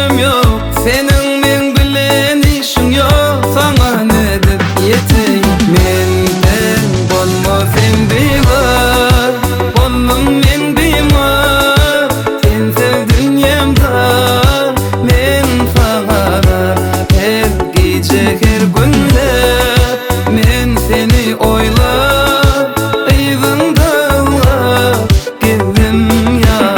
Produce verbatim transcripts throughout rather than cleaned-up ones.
günüm yok. Senin men bilen işin yok. Sana ne dep yeteyim? Menden bolma sen beýar, bollum men beýmar. Sen sevdin ýemda men sana her gece her günde men seni oýlap eýbimde gezdim ya.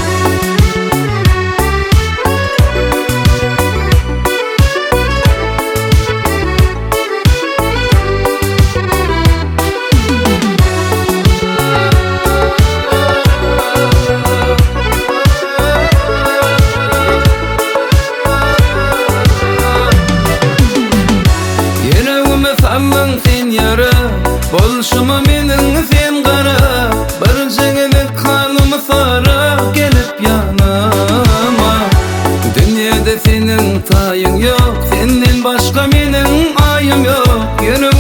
Sallın sen yara, bolşuma menin sen gara. Bir jeňelik halymy sara gelip yanıma. Dünyada senin taýyň yok, senden başga menin aýym yok. Yürü